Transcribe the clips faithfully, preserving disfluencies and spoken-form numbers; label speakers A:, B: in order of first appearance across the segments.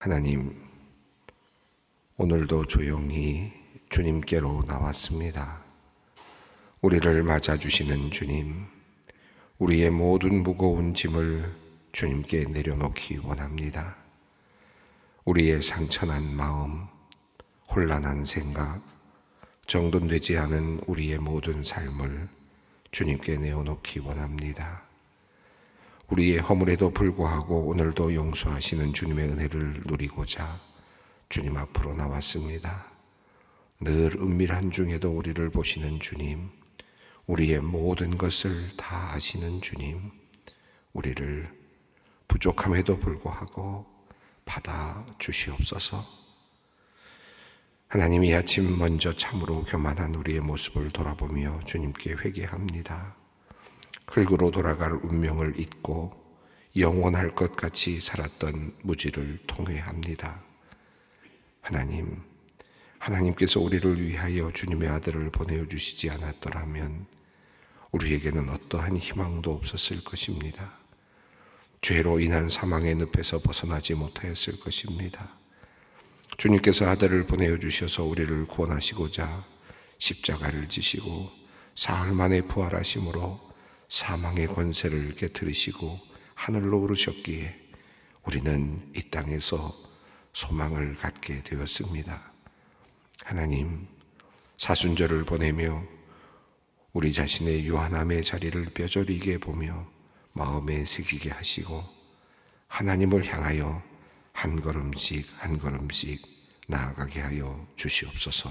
A: 하나님, 오늘도 조용히 주님께로 나왔습니다. 우리를 맞아주시는 주님, 우리의 모든 무거운 짐을 주님께 내려놓기 원합니다. 우리의 상처난 마음, 혼란한 생각, 정돈되지 않은 우리의 모든 삶을 주님께 내어놓기 원합니다. 우리의 허물에도 불구하고 오늘도 용서하시는 주님의 은혜를 누리고자 주님 앞으로 나왔습니다. 늘 은밀한 중에도 우리를 보시는 주님, 우리의 모든 것을 다 아시는 주님, 우리를 부족함에도 불구하고 받아주시옵소서. 하나님, 이 아침 먼저 참으로 교만한 우리의 모습을 돌아보며 주님께 회개합니다. 흙으로 돌아갈 운명을 잊고 영원할 것 같이 살았던 무지를 통회합니다. 하나님, 하나님께서 우리를 위하여 주님의 아들을 보내주시지 않았더라면 우리에게는 어떠한 희망도 없었을 것입니다. 죄로 인한 사망의 늪에서 벗어나지 못하였을 것입니다. 주님께서 아들을 보내주셔서 우리를 구원하시고자 십자가를 지시고 사흘 만에 부활하심으로 사망의 권세를 깨뜨리시고 하늘로 오르셨기에 우리는 이 땅에서 소망을 갖게 되었습니다. 하나님, 사순절을 보내며 우리 자신의 유한함의 자리를 뼈저리게 보며 마음에 새기게 하시고 하나님을 향하여 한 걸음씩 한 걸음씩 나아가게 하여 주시옵소서.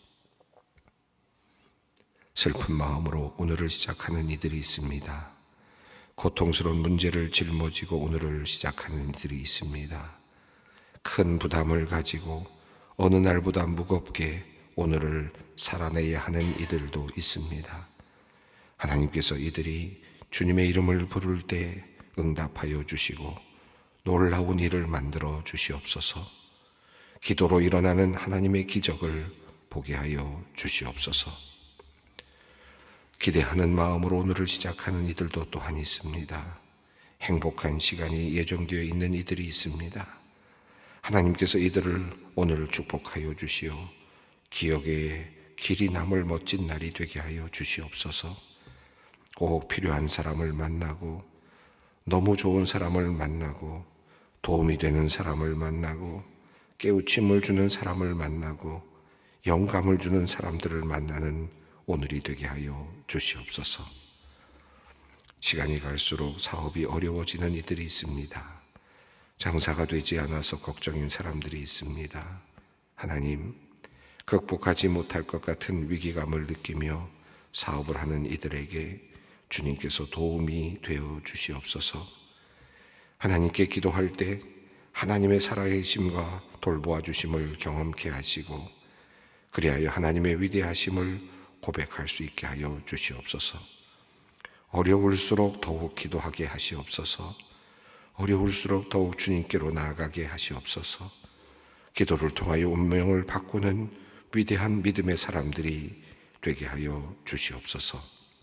A: 슬픈 마음으로 오늘을 시작하는 이들이 있습니다. 고통스러운 문제를 짊어지고 오늘을 시작하는 이들이 있습니다. 큰 부담을 가지고 어느 날보다 무겁게 오늘을 살아내야 하는 이들도 있습니다. 하나님께서 이들이 주님의 이름을 부를 때 응답하여 주시고 놀라운 일을 만들어 주시옵소서. 기도로 일어나는 하나님의 기적을 보게 하여 주시옵소서. 기대하는 마음으로 오늘을 시작하는 이들도 또한 있습니다. 행복한 시간이 예정되어 있는 이들이 있습니다. 하나님께서 이들을 오늘 축복하여 주시어 기억에 길이 남을 멋진 날이 되게 하여 주시옵소서. 꼭 필요한 사람을 만나고 너무 좋은 사람을 만나고 도움이 되는 사람을 만나고 깨우침을 주는 사람을 만나고 영감을 주는 사람들을 만나는 오늘이 되게 하여 주시옵소서. 시간이 갈수록 사업이 어려워지는 이들이 있습니다. 장사가 되지 않아서 걱정인 사람들이 있습니다. 하나님, 극복하지 못할 것 같은 위기감을 느끼며 사업을 하는 이들에게 주님께서 도움이 되어 주시옵소서. 하나님께 기도할 때 하나님의 살아계심과 돌보아 주심을 경험케 하시고 그리하여 하나님의 위대하심을 고백할 수 있게 하여 주시옵소서. 어려울수록 더욱 기도하게 하시옵소서. 어려울수록 더욱 주님께로 나아가게 하시옵소서. 기도를 통하여 운명을 바꾸는 위대한 믿음의 사람들이 되게 하여 주시옵소서.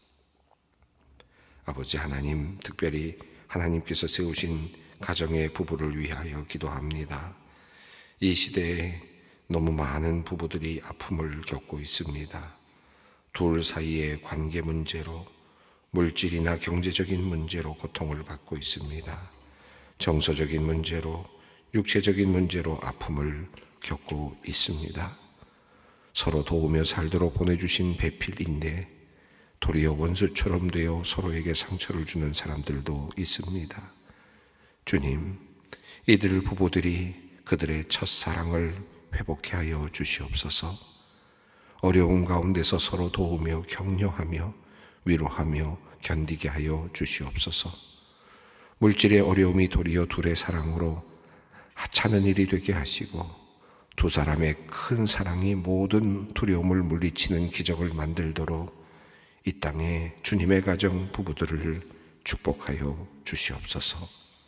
A: 아버지 하나님, 특별히 하나님께서 세우신 가정의 부부를 위하여 기도합니다. 이 시대에 너무 많은 부부들이 아픔을 겪고 있습니다. 둘 사이의 관계 문제로, 물질이나 경제적인 문제로 고통을 받고 있습니다. 정서적인 문제로, 육체적인 문제로 아픔을 겪고 있습니다. 서로 도우며 살도록 보내주신 배필인데 도리어 원수처럼 되어 서로에게 상처를 주는 사람들도 있습니다. 주님, 이들 부부들이 그들의 첫사랑을 회복케 하여 주시옵소서. 어려움 가운데서 서로 도우며 격려하며 위로하며 견디게 하여 주시옵소서. 물질의 어려움이 도리어 둘의 사랑으로 하찮은 일이 되게 하시고 두 사람의 큰 사랑이 모든 두려움을 물리치는 기적을 만들도록 이 땅에 주님의 가정 부부들을 축복하여 주시옵소서.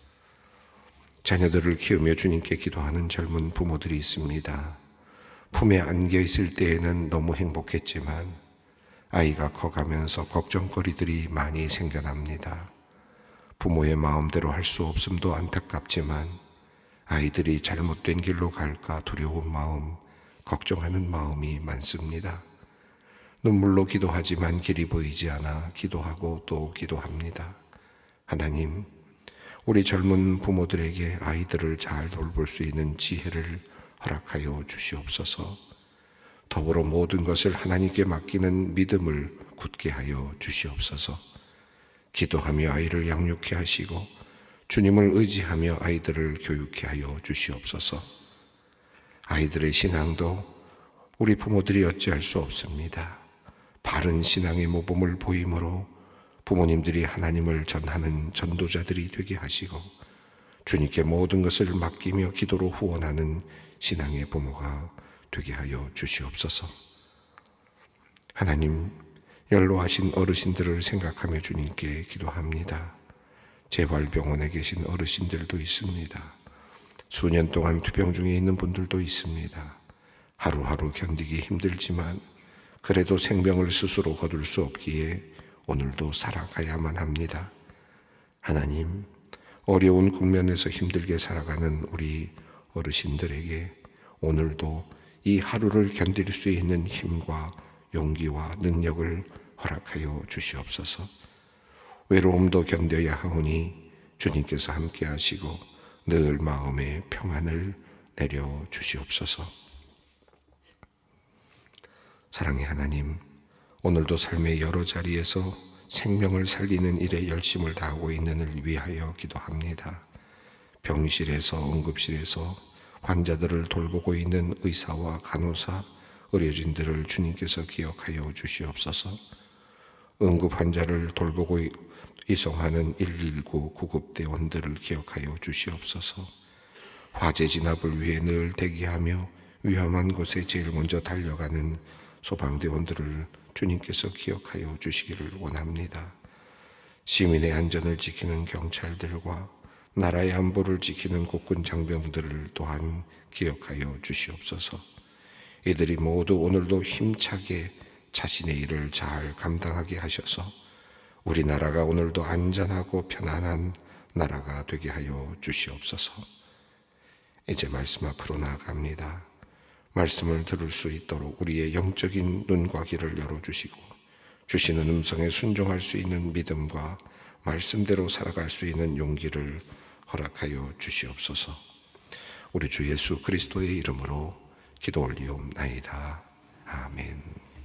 A: 자녀들을 키우며 주님께 기도하는 젊은 부모들이 있습니다. 품에 안겨 있을 때에는 너무 행복했지만 아이가 커가면서 걱정거리들이 많이 생겨납니다. 부모의 마음대로 할 수 없음도 안타깝지만 아이들이 잘못된 길로 갈까 두려운 마음, 걱정하는 마음이 많습니다. 눈물로 기도하지만 길이 보이지 않아 기도하고 또 기도합니다. 하나님, 우리 젊은 부모들에게 아이들을 잘 돌볼 수 있는 지혜를 허락하여 주시옵소서. 더불어 모든 것을 하나님께 맡기는 믿음을 굳게 하여 주시옵소서. 기도하며 아이를 양육케 하시고 주님을 의지하며 아이들을 교육케 하여 주시옵소서. 아이들의 신앙도 우리 부모들이 어찌할 수 없습니다. 바른 신앙의 모범을 보임으로 부모님들이 하나님을 전하는 전도자들이 되게 하시고 주님께 모든 것을 맡기며 기도로 후원하는 신앙의 부모가 되게 하여 주시옵소서. 하나님, 연로하신 어르신들을 생각하며 주님께 기도합니다. 재활병원에 계신 어르신들도 있습니다. 수년 동안 투병 중에 있는 분들도 있습니다. 하루하루 견디기 힘들지만 그래도 생명을 스스로 거둘 수 없기에 오늘도 살아가야만 합니다. 하나님, 어려운 국면에서 힘들게 살아가는 우리 어르신들에게 오늘도 이 하루를 견딜 수 있는 힘과 용기와 능력을 허락하여 주시옵소서. 외로움도 견뎌야 하오니 주님께서 함께 하시고 늘 마음에 평안을 내려 주시옵소서. 사랑의 하나님, 오늘도 삶의 여러 자리에서 생명을 살리는 일에 열심을 다하고 있는 이를 위하여 기도합니다. 병실에서, 응급실에서 환자들을 돌보고 있는 의사와 간호사, 의료진들을 주님께서 기억하여 주시옵소서. 응급 환자를 돌보고 이송하는 일일구 구급대원들을 기억하여 주시옵소서. 화재 진압을 위해 늘 대기하며 위험한 곳에 제일 먼저 달려가는 소방대원들을 주님께서 기억하여 주시기를 원합니다. 시민의 안전을 지키는 경찰들과 나라의 안보를 지키는 국군 장병들을 또한 기억하여 주시옵소서. 이들이 모두 오늘도 힘차게 자신의 일을 잘 감당하게 하셔서 우리나라가 오늘도 안전하고 편안한 나라가 되게 하여 주시옵소서. 이제 말씀 앞으로 나아갑니다. 말씀을 들을 수 있도록 우리의 영적인 눈과 귀를 열어주시고 주시는 음성에 순종할 수 있는 믿음과 말씀대로 살아갈 수 있는 용기를 허락하여 주시옵소서. 우리 주 예수 그리스도의 이름으로 기도 올리옵나이다. 아멘.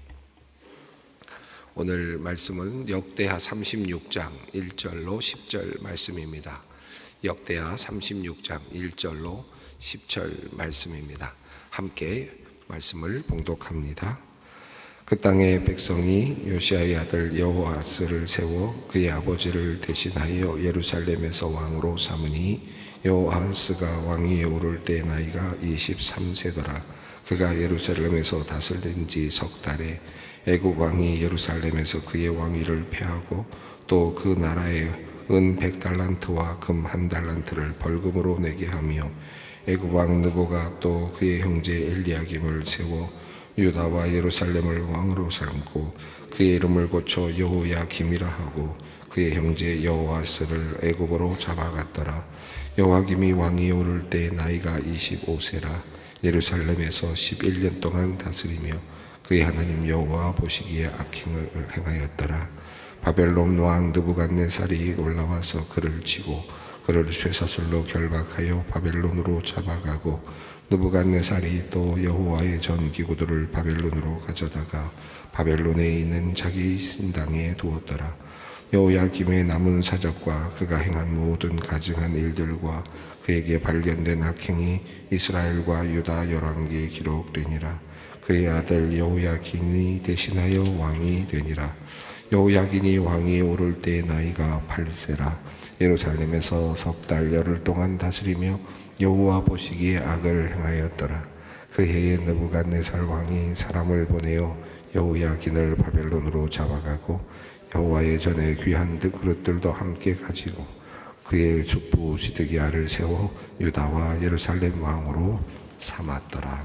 A: 오늘 말씀은 역대하 삼십육 장 일 절로 십 절 말씀입니다. 역대하 삼십육 장 일 절로 십 절 말씀입니다. 함께 말씀을 봉독합니다. 그 땅의 백성이 요시아의 아들 여호아스를 세워 그의 아버지를 대신하여 예루살렘에서 왕으로 삼으니 여호아스가 왕위에 오를 때 나이가 이십삼 세더라. 그가 예루살렘에서 다스린 지 석 달에 애굽 왕이 예루살렘에서 그의 왕위를 폐하고 또 그 나라에 은 백 달란트와 금 한 달란트를 벌금으로 내게 하며 애굽 왕 느보가 또 그의 형제 엘리야김을 세워 유다와 예루살렘을 왕으로 삼고 그의 이름을 고쳐 여호야김이라 하고 그의 형제 여호아스를 애굽으로 잡아갔더라. 여호야김이 왕위에 오를 때 나이가 이십오 세라. 예루살렘에서 십일 년 동안 다스리며 그의 하나님 여호와 보시기에 악행을 행하였더라. 바벨론 왕 느부갓네살이 올라와서 그를 치고 그를 쇠사슬로 결박하여 바벨론으로 잡아가고 느부갓네살이 또 여호와의 전기구들을 바벨론으로 가져다가 바벨론에 있는 자기 신당에 두었더라. 여호야김의 남은 사적과 그가 행한 모든 가증한 일들과 그에게 발견된 악행이 이스라엘과 유다 열왕기에 기록되니라. 그의 아들 여호야긴이 대신하여 왕이 되니라. 여호야긴이 왕위에 오를 때 나이가 팔 세라. 예루살렘에서 석 달 열흘 동안 다스리며 여호와 보시기에 악을 행하였더라. 그 해에 느부갓네살 왕이 사람을 보내어 여호야긴을 바벨론으로 잡아가고 여호와의 전에 귀한 그릇들도 함께 가지고 그의 숙부 시드기야를 세워 유다와 예루살렘 왕으로 삼았더라.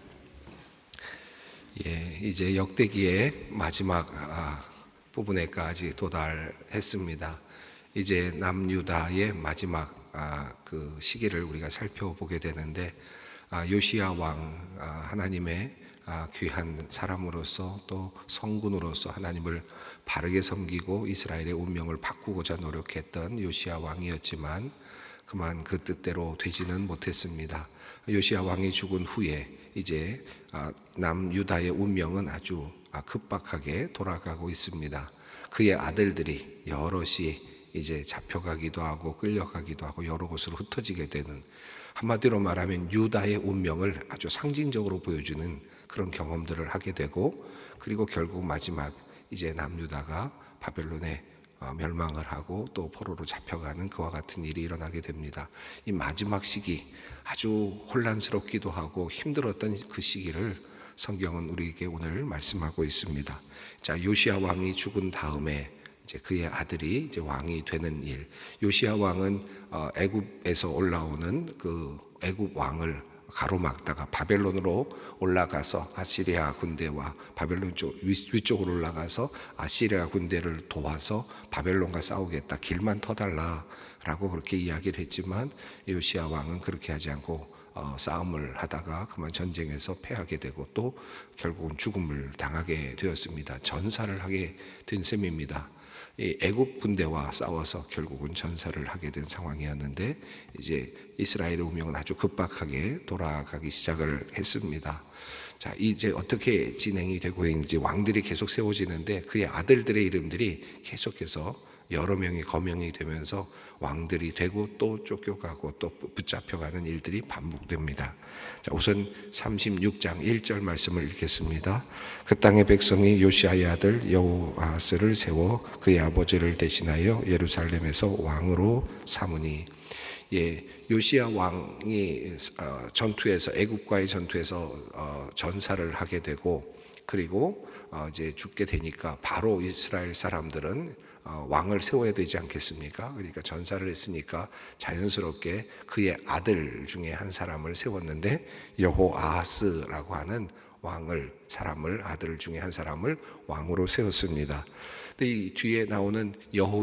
A: 예, 이제 역대기의 마지막 아, 부분에까지 도달했습니다. 이제 남유다의 마지막 아, 그 시기를 우리가 살펴보게 되는데, 아, 요시야 왕, 아, 하나님의 아, 귀한 사람으로서 또 성군으로서 하나님을 바르게 섬기고 이스라엘의 운명을 바꾸고자 노력했던 요시야 왕이었지만 그만 그 뜻대로 되지는 못했습니다. 요시야 왕이 죽은 후에 이제 아, 남유다의 운명은 아주 아, 급박하게 돌아가고 있습니다. 그의 아들들이 여럿이 이제 잡혀가기도 하고 끌려가기도 하고 여러 곳으로 흩어지게 되는, 한마디로 말하면 유다의 운명을 아주 상징적으로 보여주는 그런 경험들을 하게 되고, 그리고 결국 마지막 이제 남유다가 바벨론에 멸망을 하고 또 포로로 잡혀가는 그와 같은 일이 일어나게 됩니다. 이 마지막 시기, 아주 혼란스럽기도 하고 힘들었던 그 시기를 성경은 우리에게 오늘 말씀하고 있습니다. 자, 요시야 왕이 죽은 다음에 이제 그의 아들이 이제 왕이 되는 일. 요시야 왕은 애굽에서 올라오는 그 애굽 왕을 가로막다가 바벨론으로 올라가서 아시리아 군대와 바벨론 쪽 위쪽으로 올라가서 아시리아 군대를 도와서 바벨론과 싸우겠다, 길만 터달라라고 그렇게 이야기를 했지만 요시야 왕은 그렇게 하지 않고 어, 싸움을 하다가 그만 전쟁에서 패하게 되고 또 결국은 죽음을 당하게 되었습니다. 전사를 하게 된 셈입니다. 이 애굽 군대와 싸워서 결국은 전사를 하게 된 상황이었는데 이제 이스라엘의 운명은 아주 급박하게 돌아가기 시작을 했습니다. 자, 이제 어떻게 진행이 되고 있는지, 왕들이 계속 세워지는데 그의 아들들의 이름들이 계속해서 여러 명이 거명이 되면서 왕들이 되고 또 쫓겨가고 또 붙잡혀가는 일들이 반복됩니다. 자, 우선 삼십육 장 일 절 말씀을 읽겠습니다. 그 땅의 백성이 요시아의 아들 여호아스를 세워 그의 아버지를 대신하여 예루살렘에서 왕으로 삼으니. 예, 요시야 왕이 어, 전투에서 애굽과의 전투에서 어, 전사를 하게 되고 그리고 어, 이제 죽게 되니까 바로 이스라엘 사람들은 어, 왕을 세워야 되지 않겠습니까? 그러니까 전사를 했으니까 자연스럽게 그의 아들 중에 한 사람을 세웠는데 여호아하스라고 하는 왕을 사람을 아들 중에 한 사람을 왕으로 세웠습니다. 근데 이 뒤에 나오는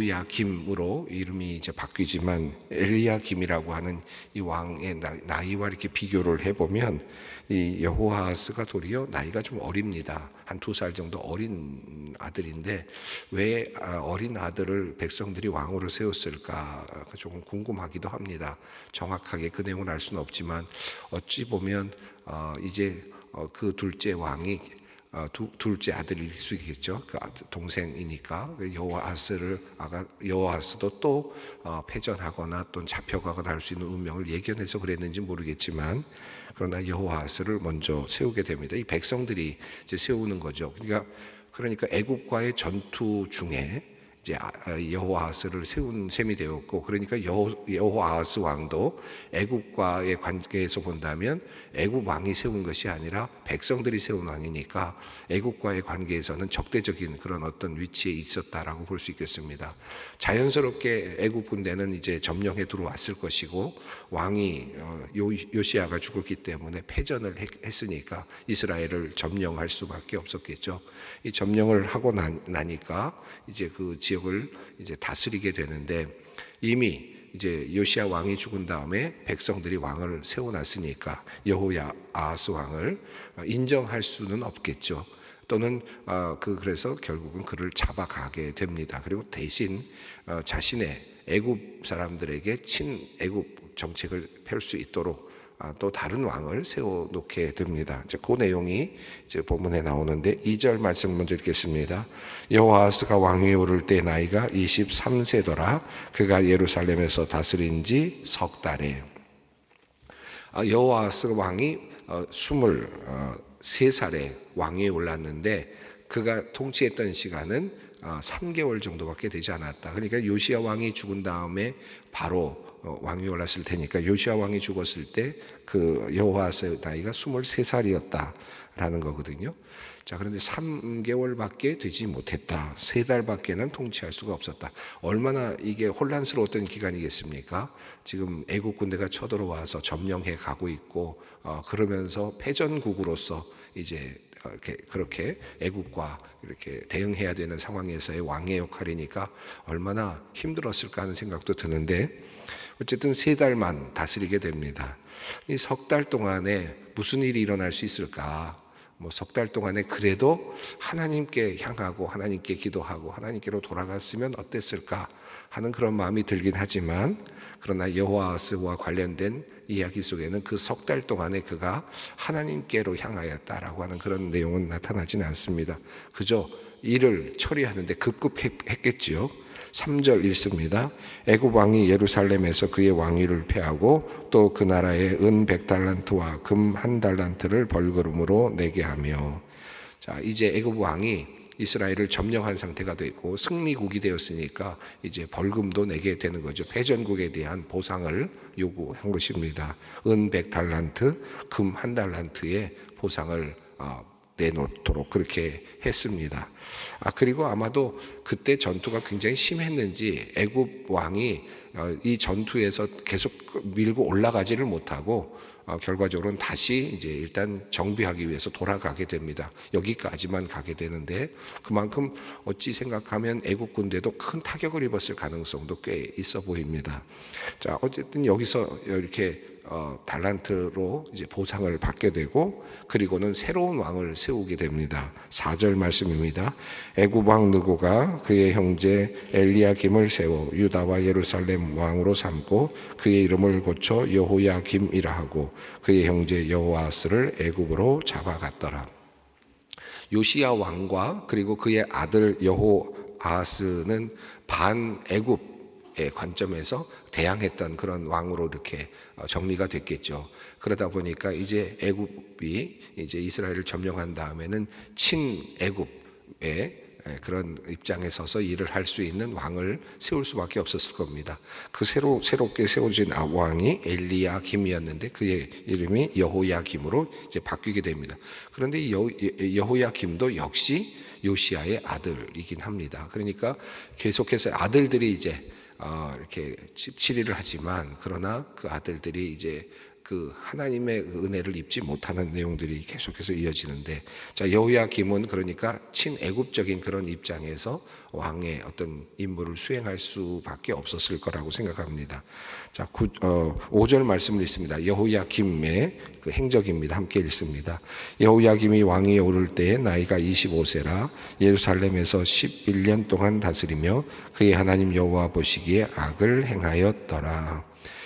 A: 여호야김으로 이름이 이제 바뀌지만 엘리야김이라고 하는 이 왕의 나이와 이렇게 비교를 해보면 이 여호아하스가 도리어 나이가 좀 어립니다. 한 두 살 정도 어린 아들인데 왜 어린 아들을 백성들이 왕으로 세웠을까 조금 궁금하기도 합니다. 정확하게 그 내용을 알 수는 없지만 어찌 보면 이제 그 둘째 왕이 두, 둘째 아들일 수 있겠죠. 그 동생이니까 여호아스를 아가 여호아스도 또 어, 패전하거나 또 잡혀가거나 할 수 있는 운명을 예견해서 그랬는지 모르겠지만 그러나 여호아스를 먼저 세우게 됩니다. 이 백성들이 이제 세우는 거죠. 그러니까 그러니까 애굽과의 전투 중에 이제 여호아스를 세운 셈이 되었고, 그러니까 여호아스 왕도 애굽과의 관계에서 본다면 애굽 왕이 세운 것이 아니라 백성들이 세운 왕이니까 애굽과의 관계에서는 적대적인 그런 어떤 위치에 있었다라고 볼 수 있겠습니다. 자연스럽게 애굽 군대는 이제 점령해 들어왔을 것이고 왕이 요시야가 죽었기 때문에 패전을 했으니까 이스라엘을 점령할 수밖에 없었겠죠. 이 점령을 하고 나니까 이제 그 지역 을 이제 다스리게 되는데 이미 이제 요시야 왕이 죽은 다음에 백성들이 왕을 세워놨으니까 여호야아스 왕을 인정할 수는 없겠죠. 또는 그 그래서 결국은 그를 잡아가게 됩니다. 그리고 대신 자신의 애굽 사람들에게 친애굽 정책을 펼 수 있도록 또 다른 왕을 세워놓게 됩니다. 이제 그 내용이 이제 본문에 나오는데 이 절 말씀 먼저 읽겠습니다. 여호아스가 왕위에 오를 때 나이가 이십삼 세더라. 그가 예루살렘에서 다스린 지 석 달에. 여호아스 왕이 스물세 살에 왕위에 올랐는데 그가 통치했던 시간은 삼 개월 정도밖에 되지 않았다. 그러니까 요시야 왕이 죽은 다음에 바로 왕이 올랐을 테니까 요시야 왕이 죽었을 때 그 여호아스의 나이가 스물세 살이었다라는 거거든요. 자, 그런데 삼 개월밖에 되지 못했다. 세 달밖에는 통치할 수가 없었다. 얼마나 이게 혼란스러웠던 기간이겠습니까? 지금 애국 군대가 쳐들어와서 점령해 가고 있고 어, 그러면서 패전국으로서 이제 이렇게 그렇게 애국과 이렇게 대응해야 되는 상황에서의 왕의 역할이니까 얼마나 힘들었을까 하는 생각도 드는데, 어쨌든 세 달만 다스리게 됩니다. 이 석 달 동안에 무슨 일이 일어날 수 있을까? 뭐 석 달 동안에 그래도 하나님께 향하고 하나님께 기도하고 하나님께로 돌아갔으면 어땠을까 하는 그런 마음이 들긴 하지만, 그러나 여호아스와 관련된 이야기 속에는 그 석 달 동안에 그가 하나님께로 향하였다라고 하는 그런 내용은 나타나지는 않습니다. 그저 일을 처리하는데 급급했겠지요. 삼 절 읽습니다. 애굽 왕이 예루살렘에서 그의 왕위를 폐하고 또 그 나라에 은 백 달란트와 금 한 달란트를 벌금으로 내게 하며. 자, 이제 애굽 왕이 이스라엘을 점령한 상태가 되고 승리국이 되었으니까 이제 벌금도 내게 되는 거죠. 패전국에 대한 보상을 요구한 것입니다. 은 백 달란트, 금 한 달란트의 보상을 내놓도록 그렇게 했습니다. 아, 그리고 아마도 그때 전투가 굉장히 심했는지 애굽 왕이 이 전투에서 계속 밀고 올라가지를 못하고 어, 결과적으로는 다시 이제 일단 정비하기 위해서 돌아가게 됩니다. 여기까지만 가게 되는데, 그만큼 어찌 생각하면 애국 군대도 큰 타격을 입었을 가능성도 꽤 있어 보입니다. 자, 어쨌든 여기서 이렇게 어, 달란트로 이제 보상을 받게 되고, 그리고는 새로운 왕을 세우게 됩니다. 사 절 말씀입니다. 애굽 왕 느고가 그의 형제 엘리야김을 세워 유다와 예루살렘 왕으로 삼고 그의 이름을 고쳐 여호야김이라 하고 그의 형제 여호아스를 애굽으로 잡아갔더라. 요시야 왕과 그리고 그의 아들 여호아스는 반 애굽 의 관점에서 대항했던 그런 왕으로 이렇게 정리가 됐겠죠. 그러다 보니까 이제 애굽이 이제 이스라엘을 점령한 다음에는 친애굽의 그런 입장에 서서 일을 할 수 있는 왕을 세울 수밖에 없었을 겁니다. 그 새로 새롭게 세워진 왕이 엘리야김이었는데 그의 이름이 여호야김으로 이제 바뀌게 됩니다. 그런데 여, 여호야김도 역시 요시야의 아들이긴 합니다. 그러니까 계속해서 아들들이 이제 어, 이렇게 치리를 하지만, 그러나 그 아들들이 이제 그 하나님의 은혜를 입지 못하는 내용들이 계속해서 이어지는데, 자, 여호야김은 그러니까 친애굽적인 그런 입장에서 왕의 어떤 임무를 수행할 수밖에 없었을 거라고 생각합니다. 자, 구, 어, 오 절 말씀을 읽습니다. 여호야김의 그 행적입니다. 함께 읽습니다. 여호야김이 왕위에 오를 때에 나이가 이십오 세라 예루살렘에서 십일 년 동안 다스리며 그의 하나님 여호와 보시기에 악을 행하였더라.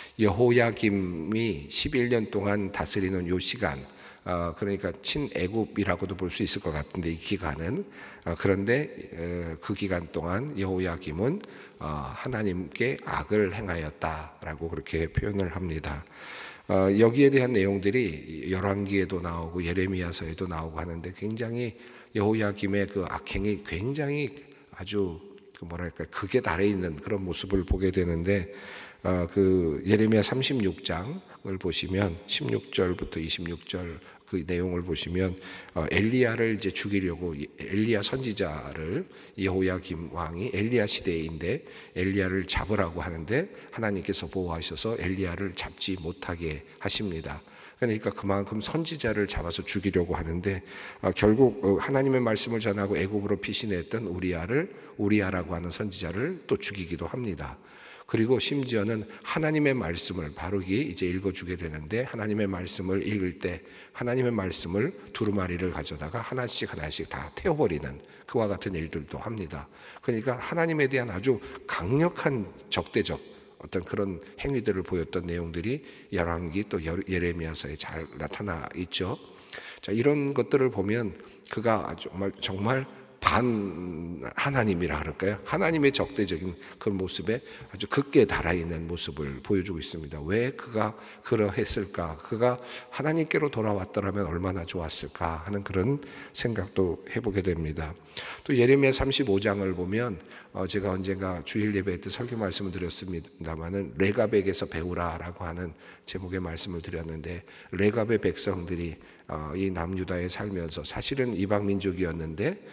A: 여호야김이 십일 년 동안 다스리는 요 시간, 어, 그러니까 친애굽이라고도 볼 수 있을 것 같은데 이 기간은, 어, 그런데 어, 그 기간 동안 여호야김은 어, 하나님께 악을 행하였다라고 그렇게 표현을 합니다. 어, 여기에 대한 내용들이 열왕기에도 나오고 예레미야서에도 나오고 하는데, 굉장히 여호야김의 그 악행이 굉장히 아주 그 뭐랄까 극에 달해 있는 그런 모습을 보게 되는데, 어, 그 예레미야 삼십육 장을 보시면 십육 절부터 이십육 절 그 내용을 보시면 어, 엘리야를 이제 죽이려고 엘리야 선지자를 여호야김 왕이 엘리야 시대인데 엘리야를 잡으라고 하는데 하나님께서 보호하셔서 엘리야를 잡지 못하게 하십니다. 그러니까 그만큼 선지자를 잡아서 죽이려고 하는데 어, 결국 하나님의 말씀을 전하고 애굽으로 피신했던 우리야를 우리야라고 하는 선지자를 또 죽이기도 합니다. 그리고 심지어는 하나님의 말씀을 바르게 이제 읽어주게 되는데, 하나님의 말씀을 읽을 때 하나님의 말씀을 두루마리를 가져다가 하나씩 하나씩 다 태워버리는 그와 같은 일들도 합니다. 그러니까 하나님에 대한 아주 강력한 적대적 어떤 그런 행위들을 보였던 내용들이 열왕기 또 예레미야서에 잘 나타나 있죠. 자, 이런 것들을 보면 그가 정말 정말 반 하나님이라 그럴까요? 하나님의 적대적인 그런 모습에 아주 극에 달아있는 모습을 보여주고 있습니다. 왜 그가 그러했을까? 그가 하나님께로 돌아왔더라면 얼마나 좋았을까 하는 그런 생각도 해보게 됩니다. 또 예레미야 삼십오 장을 보면 어 제가 언젠가 주일 예배 때 설교 말씀을 드렸습니다마는 레갑에게서 배우라라고 하는 제목의 말씀을 드렸는데, 레갑의 백성들이 어 이 남유다에 살면서 사실은 이방 민족이었는데 어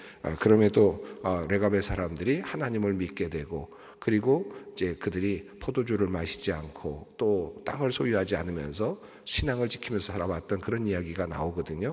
A: 그럼에도 레갑의 사람들이 하나님을 믿게 되고, 그리고 이제 그들이 포도주를 마시지 않고 또 땅을 소유하지 않으면서 신앙을 지키면서 살아왔던 그런 이야기가 나오거든요.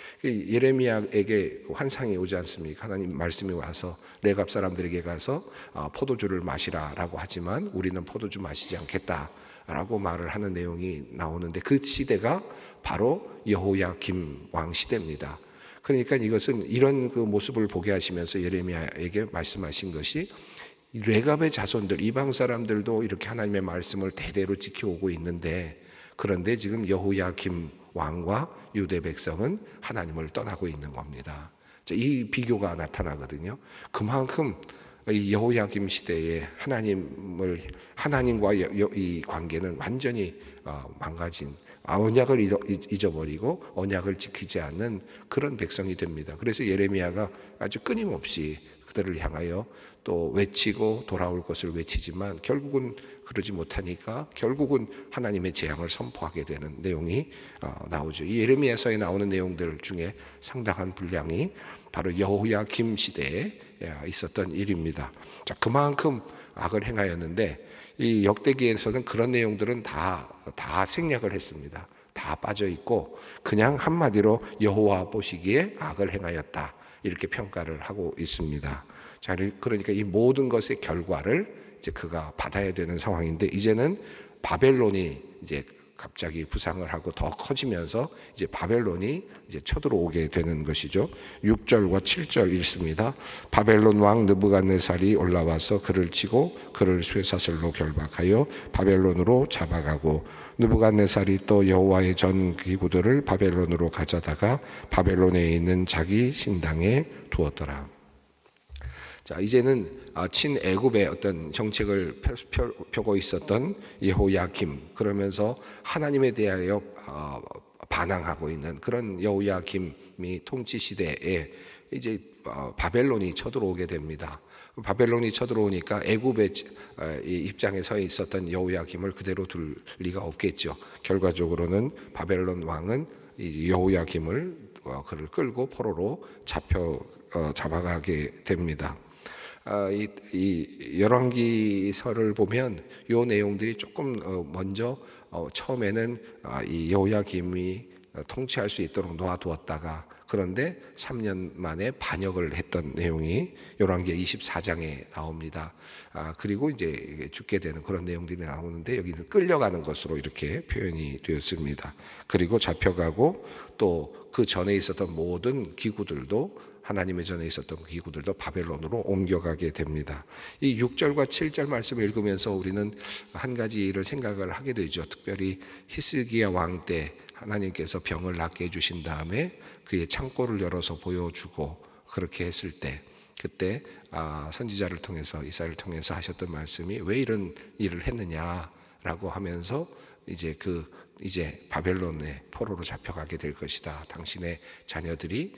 A: 예레미야에게 환상이 오지 않습니까? 하나님 말씀이 와서 레갑 사람들에게 가서 포도주를 마시라라고 하지만 우리는 포도주 마시지 않겠다라고 말을 하는 내용이 나오는데, 그 시대가 바로 여호야김 왕 시대입니다. 그러니까 이것은 이런 그 모습을 보게 하시면서 예레미야에게 말씀하신 것이, 레갑의 자손들, 이방 사람들도 이렇게 하나님의 말씀을 대대로 지켜오고 있는데, 그런데 지금 여호야김 왕과 유대 백성은 하나님을 떠나고 있는 겁니다. 이 비교가 나타나거든요. 그만큼 여호야김 시대에 하나님을 하나님과 이 관계는 완전히 망가진, 언약을 잊어버리고 언약을 지키지 않는 그런 백성이 됩니다. 그래서 예레미야가 아주 끊임없이 그들을 향하여 또 외치고 돌아올 것을 외치지만 결국은 그러지 못하니까 결국은 하나님의 재앙을 선포하게 되는 내용이 나오죠. 이 예레미야서에 나오는 내용들 중에 상당한 분량이 바로 여호야김 시대에 있었던 일입니다. 자, 그만큼 악을 행하였는데 이 역대기에서는 그런 내용들은 다, 다 생략을 했습니다. 다 빠져 있고 그냥 한마디로 여호와 보시기에 악을 행하였다, 이렇게 평가를 하고 있습니다. 자, 그러니까 이 모든 것의 결과를 이제 그가 받아야 되는 상황인데, 이제는 바벨론이 이제 갑자기 부상을 하고 더 커지면서 이제 바벨론이 이제 쳐들어오게 되는 것이죠. 육 절과 칠 절 읽습니다. 바벨론 왕 느부갓네살이 올라와서 그를 치고 그를 쇠사슬로 결박하여 바벨론으로 잡아가고, 느부갓네살이 또 여호와의 전 기구들을 바벨론으로 가져다가 바벨론에 있는 자기 신당에 두었더라. 자, 이제는 친애굽의 어떤 정책을 펴고 있었던 여호야김, 그러면서 하나님에 대하여 반항하고 있는 그런 여호야김이 통치 시대에 이제 바벨론이 쳐들어오게 됩니다. 바벨론이 쳐들어오니까 애굽의 입장에 서 있었던 여호야김을 그대로 둘 리가 없겠죠. 결과적으로는 바벨론 왕은 여호야김을 그를 끌고 포로로 잡혀 잡아가게 됩니다. 아, 이, 이 열왕기서를 보면 이 내용들이 조금 어, 먼저 어, 처음에는 아, 이 여호야김이 통치할 수 있도록 놓아두었다가, 그런데 삼 년 만에 반역을 했던 내용이 열왕기 이십사 장에 나옵니다. 아, 그리고 이제 죽게 되는 그런 내용들이 나오는데, 여기는 끌려가는 것으로 이렇게 표현이 되었습니다. 그리고 잡혀가고 또 그 전에 있었던 모든 기구들도, 하나님의 전에 있었던 기구들도 바벨론으로 옮겨가게 됩니다. 이 육 절과 칠 절 말씀을 읽으면서 우리는 한 가지 일을 생각을 하게 되죠. 특별히 히스기야 왕 때 하나님께서 병을 낫게 해주신 다음에 그의 창고를 열어서 보여주고 그렇게 했을 때, 그때 선지자를 통해서, 이사야를 통해서 하셨던 말씀이 왜 이런 일을 했느냐라고 하면서 이제 그 이제 바벨론의 포로로 잡혀가게 될 것이다, 당신의 자녀들이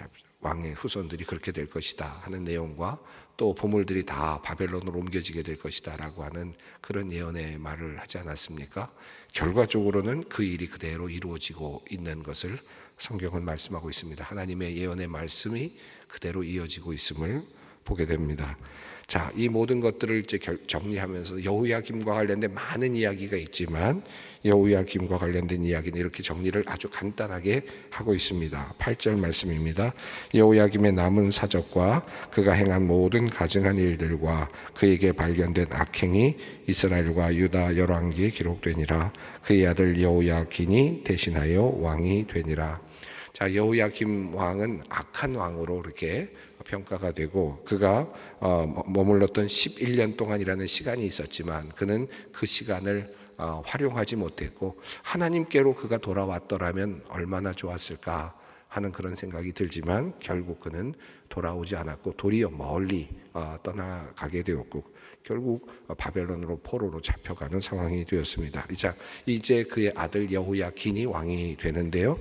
A: 왕의 후손들이 그렇게 될 것이다 하는 내용과, 또 보물들이 다 바벨론으로 옮겨지게 될 것이다 라고 하는 그런 예언의 말을 하지 않았습니까? 결과적으로는 그 일이 그대로 이루어지고 있는 것을 성경은 말씀하고 있습니다. 하나님의 예언의 말씀이 그대로 이어지고 있음을 보게 됩니다. 자, 이 모든 것들을 이제 정리하면서 여호야김과 관련된 많은 이야기가 있지만 여호야김과 관련된 이야기는 이렇게 정리를 아주 간단하게 하고 있습니다. 팔 절 말씀입니다. 여호야김의 남은 사적과 그가 행한 모든 가증한 일들과 그에게 발견된 악행이 이스라엘과 유다 열왕기에 기록되니라. 그의 아들 여호야긴이 대신하여 왕이 되니라. 자, 여호야김 왕은 악한 왕으로 이렇게 평가가 되고, 그가 어, 머물렀던 십일 년 동안이라는 시간이 있었지만 그는 그 시간을 어, 활용하지 못했고, 하나님께로 그가 돌아왔더라면 얼마나 좋았을까 하는 그런 생각이 들지만 결국 그는 돌아오지 않았고 도리어 멀리 어, 떠나가게 되었고, 결국 바벨론으로 포로로 잡혀가는 상황이 되었습니다. 이제, 이제 그의 아들 여호야긴이 왕이 되는데요,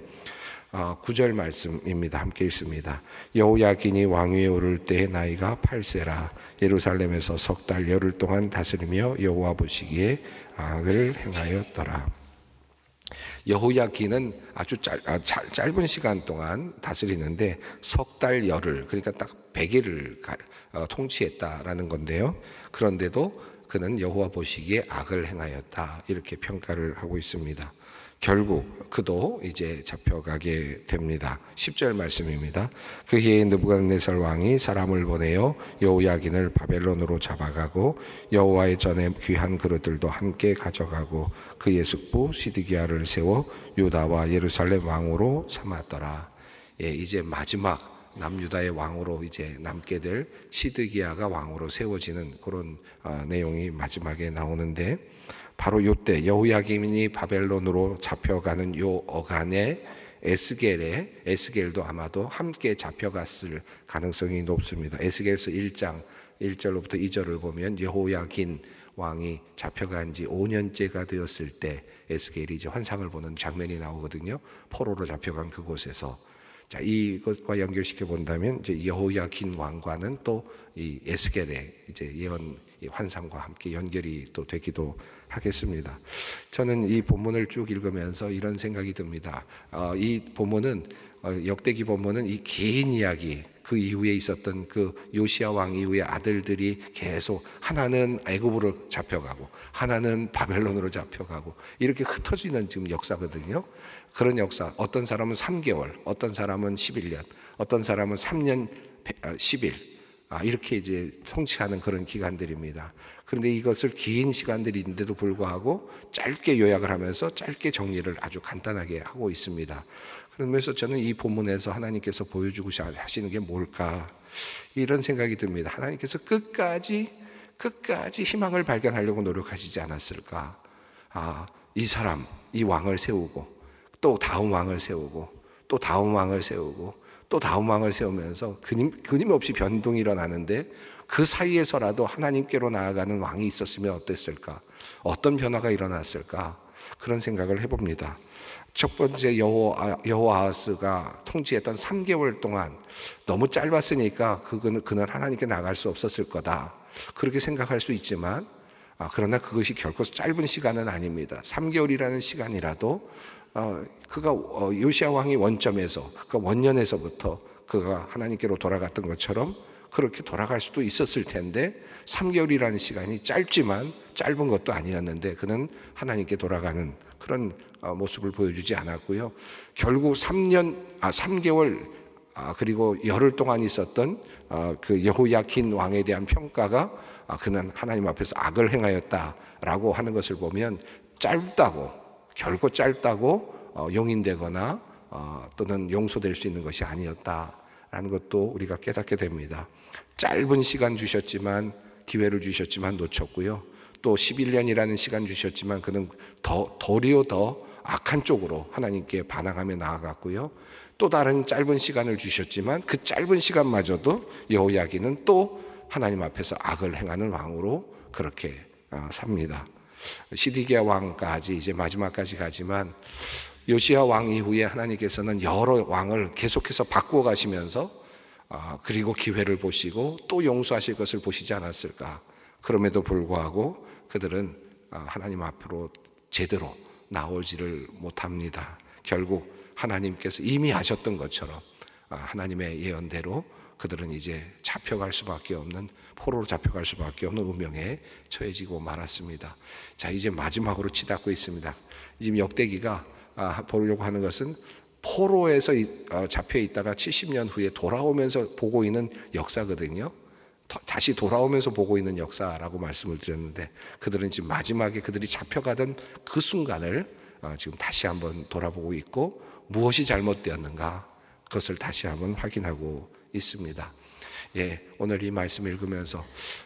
A: 구 절 말씀입니다. 함께 읽습니다. 여호야긴이 왕위에 오를 때의 나이가 팔 세라. 예루살렘에서 석 달 열흘 동안 다스리며 여호와 보시기에 악을 행하였더라. 여호야긴은 아주 짧, 아, 짧, 짧은 시간 동안 다스리는데 석 달 열흘, 그러니까 딱 백 일을 가, 어, 통치했다라는 건데요. 그런데도 그는 여호와 보시기에 악을 행하였다, 이렇게 평가를 하고 있습니다. 결국 그도 이제 잡혀가게 됩니다. 십 절 말씀입니다. 그 해에 느부갓네살 왕이 사람을 보내어 여호야긴을 바벨론으로 잡아가고 여호와의 전에 귀한 그릇들도 함께 가져가고 그의 숙부 시드기야를 세워 유다와 예루살렘 왕으로 삼았더라. 예, 이제 마지막 남유다의 왕으로 이제 남게 될 시드기야가 왕으로 세워지는 그런 어, 내용이 마지막에 나오는데, 바로 요때 여호야긴이 바벨론으로 잡혀가는 요 어간에 에스겔에 에스겔도 아마도 함께 잡혀갔을 가능성이 높습니다. 에스겔서 일 장 일 절로부터 이 절을 보면 여호야긴 왕이 잡혀간 지 오 년째가 되었을 때 에스겔이 이제 환상을 보는 장면이 나오거든요. 포로로 잡혀간 그곳에서. 자, 이것과 연결시켜 본다면 이제 여호야긴 왕과는 또 이 에스겔의 이제 예언, 이 환상과 함께 연결이 또 되기도 하겠습니다. 저는 이 본문을 쭉 읽으면서 이런 생각이 듭니다. 어, 이 본문은 어, 역대기 본문은 이 긴 이야기, 그 이후에 있었던 그 요시야 왕 이후의 아들들이 계속 하나는 애굽으로 잡혀가고 하나는 바벨론으로 잡혀가고 이렇게 흩어지는 지금 역사거든요. 그런 역사, 어떤 사람은 삼 개월, 어떤 사람은 십일 년, 어떤 사람은 삼 년 십 일, 아, 이렇게 이제 통치하는 그런 기간들입니다. 그런데 이것을 긴 시간들인데도 불구하고 짧게 요약을 하면서 짧게 정리를 아주 간단하게 하고 있습니다. 그러면서 저는 이 본문에서 하나님께서 보여주고 하시는 게 뭘까, 이런 생각이 듭니다. 하나님께서 끝까지 끝까지 희망을 발견하려고 노력하시지 않았을까. 아, 이 사람, 이 왕을 세우고 또 다음 왕을 세우고 또 다음 왕을 세우고 또 다음 왕을 세우면서 끊임, 끊임없이 변동이 일어나는데 그 사이에서라도 하나님께로 나아가는 왕이 있었으면 어땠을까, 어떤 변화가 일어났을까, 그런 생각을 해봅니다. 첫 번째, 여호, 여호아하스가 통치했던 삼 개월 동안 너무 짧았으니까 그는, 그는 하나님께 나갈 수 없었을 거다, 그렇게 생각할 수 있지만, 아, 그러나 그것이 결코 짧은 시간은 아닙니다. 삼 개월이라는 시간이라도 어, 그가 어, 요시야 왕이 원점에서, 그 원년에서부터 그가 하나님께로 돌아갔던 것처럼 그렇게 돌아갈 수도 있었을 텐데, 삼 개월이라는 시간이 짧지만 짧은 것도 아니었는데 그는 하나님께 돌아가는 그런 어, 모습을 보여주지 않았고요. 결국 삼 년, 아, 삼 개월 아, 그리고 열흘 동안 있었던 어, 그 여호야긴 왕에 대한 평가가 아, 그는 하나님 앞에서 악을 행하였다라고 하는 것을 보면 짧다고, 결코 짧다고 어, 용인되거나 어, 또는 용서될 수 있는 것이 아니었다라는 것도 우리가 깨닫게 됩니다. 짧은 시간 주셨지만, 기회를 주셨지만 놓쳤고요. 또 십일 년이라는 시간 주셨지만 그는 더 도리어 더 악한 쪽으로 하나님께 반항하며 나아갔고요. 또 다른 짧은 시간을 주셨지만 그 짧은 시간마저도 여호야긴은 또 하나님 앞에서 악을 행하는 왕으로 그렇게 어, 삽니다. 시드기야 왕까지 이제 마지막까지 가지만, 요시야 왕 이후에 하나님께서는 여러 왕을 계속해서 바꾸어 가시면서 아, 그리고 기회를 보시고 또 용서하실 것을 보시지 않았을까. 그럼에도 불구하고 그들은 아, 하나님 앞으로 제대로 나오지를 못합니다. 결국 하나님께서 이미 하셨던 것처럼 아, 하나님의 예언대로 그들은 이제 잡혀갈 수밖에 없는, 포로로 잡혀갈 수밖에 없는 운명에 처해지고 말았습니다. 자, 이제 마지막으로 치닫고 있습니다. 지금 역대기가 아, 보려고 하는 것은 포로에서 어, 잡혀 있다가 칠십 년 후에 돌아오면서 보고 있는 역사거든요. 더, 다시 돌아오면서 보고 있는 역사라고 말씀을 드렸는데, 그들은 지금 마지막에 그들이 잡혀가던 그 순간을 어, 지금 다시 한번 돌아보고 있고, 무엇이 잘못되었는가 그것을 다시 한번 확인하고 있습니다. 예, 오늘 이 말씀 읽으면서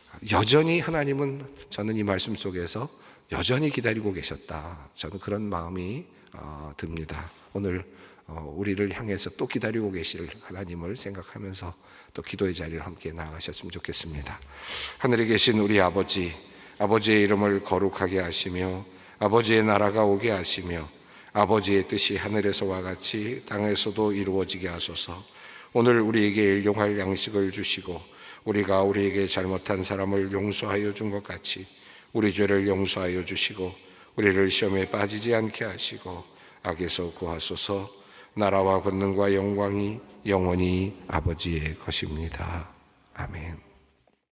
A: 여전히 하나님은, 저는 이 말씀 속에서 여전히 기다리고 계셨다, 저는 그런 마음이 어, 듭니다. 오늘 어, 우리를 향해서 또 기다리고 계실 하나님을 생각하면서 또 기도의 자리를 함께 나아가셨으면 좋겠습니다. 하늘에 계신 우리 아버지, 아버지의 이름을 거룩하게 하시며 아버지의 나라가 오게 하시며 아버지의 뜻이 하늘에서와 같이 땅에서도 이루어지게 하소서. 오늘 우리에게 일용할 양식을 주시고 우리가 우리에게 잘못한 사람을 용서하여 준 것 같이 우리 죄를 용서하여 주시고 우리를 시험에 빠지지 않게 하시고 악에서 구하소서. 나라와 권능과 영광이 영원히 아버지의 것입니다. 아멘.